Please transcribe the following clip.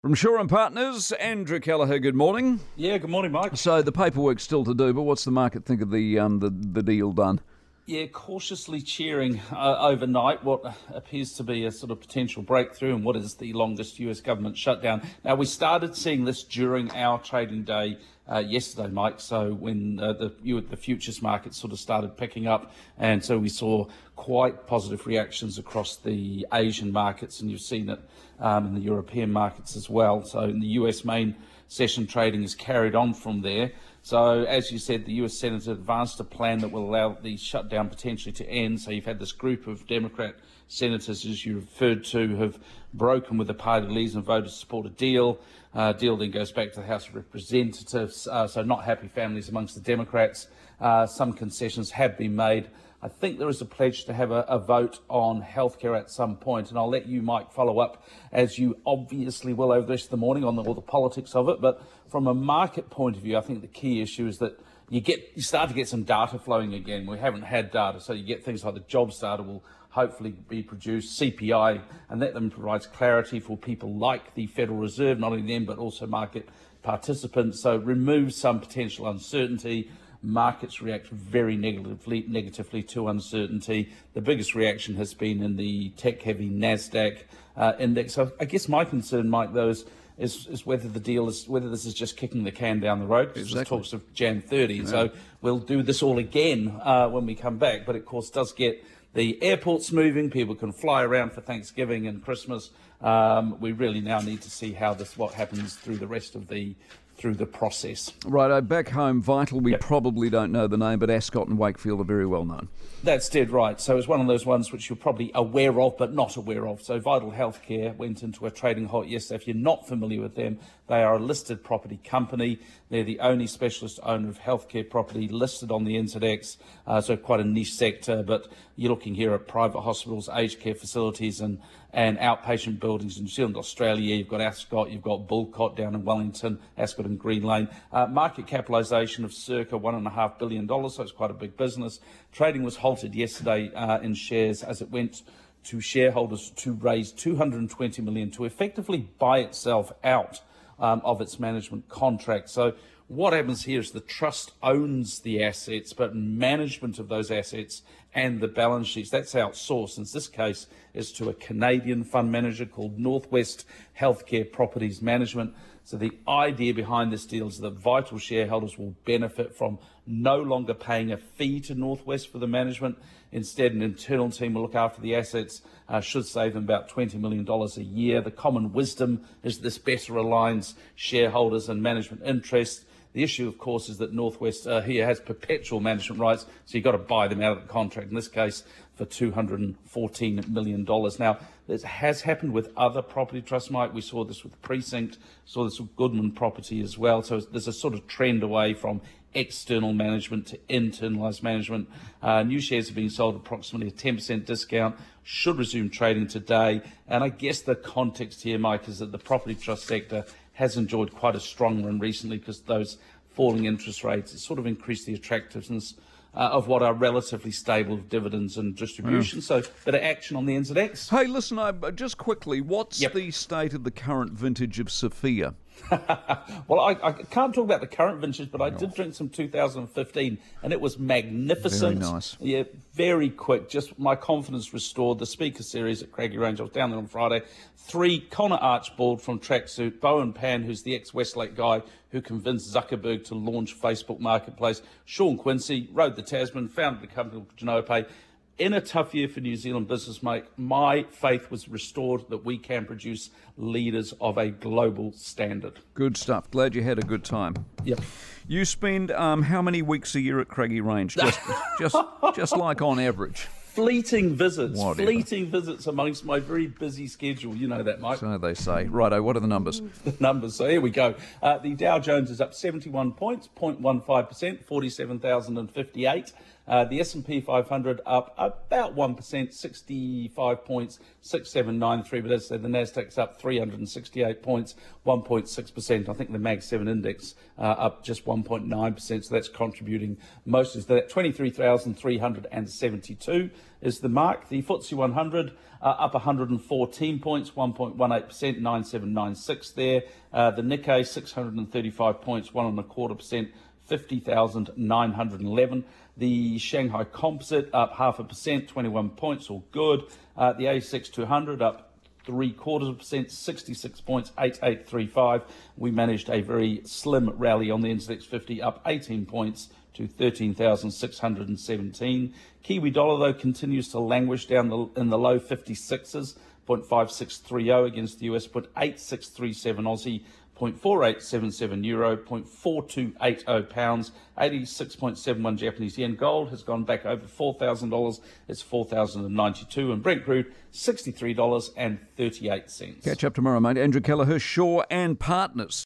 From Shaw and Partners, Andrew Kelleher, good morning. Yeah, good morning, Mike. So the paperwork's still to do, but what's the market think of the deal done? Yeah, cautiously cheering overnight what appears to be a sort of potential breakthrough in what is the longest US government shutdown. Now, we started seeing this during our trading day yesterday, Mike, so when the futures market sort of started picking up, and so we saw quite positive reactions across the Asian markets, and you've seen it in the European markets as well. So in the US main session, trading is carried on from there. So, as you said, the US Senate advanced a plan that will allow the shutdown potentially to end. So you've had this group of Democrat senators, as you referred to, have broken with the party leaders and voted to support a deal. Deal then goes back to the House of Representatives. So not happy families amongst the Democrats. Some concessions have been made. I think there is a pledge to have a vote on healthcare at some point, and I'll let you, Mike, follow up, as you obviously will over the rest of the morning on all the politics of it. But from a market point of view, I think the key issue is that you start to get some data flowing again. We haven't had data, so you get things like the jobs data will hopefully be produced, CPI, and that then provides clarity for people like the Federal Reserve, not only them but also market participants. So removes some potential uncertainty. Markets react very negatively to uncertainty. The biggest reaction has been in the tech-heavy NASDAQ index. So I guess my concern, Mike, though, is whether this is just kicking the can down the road. Because there's talks of Jan 30, yeah. So we'll do this all again when we come back. But of course, does get the airports moving. People can fly around for Thanksgiving and Christmas. We really now need to see what happens through the rest of the process. Right, back home, Vital, we probably don't know the name, but Ascot and Wakefield are very well known. That's dead right. So it's one of those ones which you're probably aware of, but not aware of. So Vital Healthcare went into a trading halt yesterday. If you're not familiar with them, they are a listed property company. They're the only specialist owner of healthcare property listed on the NZX, so quite a niche sector. But you're looking here at private hospitals, aged care facilities and outpatient buildings in New Zealand, Australia. You've got Ascot, you've got Bulcott down in Wellington, Ascot and Green Lane. Market capitalisation of circa $1.5 billion, so it's quite a big business. Trading was halted yesterday in shares as it went to shareholders to raise $220 million to effectively buy itself out of its management contract. So what happens here is the trust owns the assets, but management of those assets and the balance sheets, that's outsourced. In this case, is to a Canadian fund manager called Northwest Healthcare Properties Management. So the idea behind this deal is that Vital shareholders will benefit from no longer paying a fee to Northwest for the management. Instead, an internal team will look after the assets, should save them about $20 million a year. The common wisdom is this better aligns shareholders and management interests. The issue, of course, is that Northwest here has perpetual management rights, so you've got to buy them out of the contract, in this case for $214 million. Now, this has happened with other property trusts, Mike. We saw this with Precinct, saw this with Goodman Property as well. So there's a sort of trend away from external management to internalised management. New shares are being sold at approximately a 10% discount, should resume trading today. And I guess the context here, Mike, is that the property trust sector has enjoyed quite a strong run recently because those falling interest rates has sort of increased the attractiveness of what are relatively stable dividends and distributions. So, bit of action on the NZX. Hey, listen, just quickly, what's the state of the current vintage of Sophia? Well, I can't talk about the current vintage, but I did drink some 2015, and it was magnificent. Very nice. Yeah, very quick. Just my confidence restored. The speaker series at Craigie Range, I was down there on Friday. 3, Connor Archibald from Tracksuit, Bowen Pan, who's the ex-Westlake guy who convinced Zuckerberg to launch Facebook Marketplace, Sean Quincy, rode the Tasman, founded a company called Genope. In a tough year for New Zealand business, mate, my faith was restored that we can produce leaders of a global standard. Good stuff. Glad you had a good time. Yep. You spend how many weeks a year at Craigie Range? Just like on average. Fleeting visits. Whatever. Fleeting visits amongst my very busy schedule. You know that, Mike. So they say. Righto, what are the numbers? The numbers. So here we go. The Dow Jones is up 71 points, 0.15%, 47,058. The S&P 500 up about 1%, 65 points, 6793. But as I said, the Nasdaq's up 368 points, 1.6%. I think the Mag 7 index up just 1.9%. So that's contributing most of that. 23,372 is the mark. The FTSE 100 up 114 points, 1.18%, 9796 there. The Nikkei 635 points, 1.25%, 50,911. The Shanghai Composite up 0.5%, 21 points, all good. The ASX 200 up 0.75%, 66 points, 8835. We managed a very slim rally on the NZX 50, up 18 points to 13,617. Kiwi dollar, though, continues to languish down in the low 56s, 0.5630 against the US, 0.8637 Aussie, 0.4877 euro, 0.4280 pounds, 86.71 Japanese yen. Gold has gone back over $4,000. It's $4,092. And Brent crude, $63.38. Catch up tomorrow, mate. Andrew Kelleher, Shaw and Partners.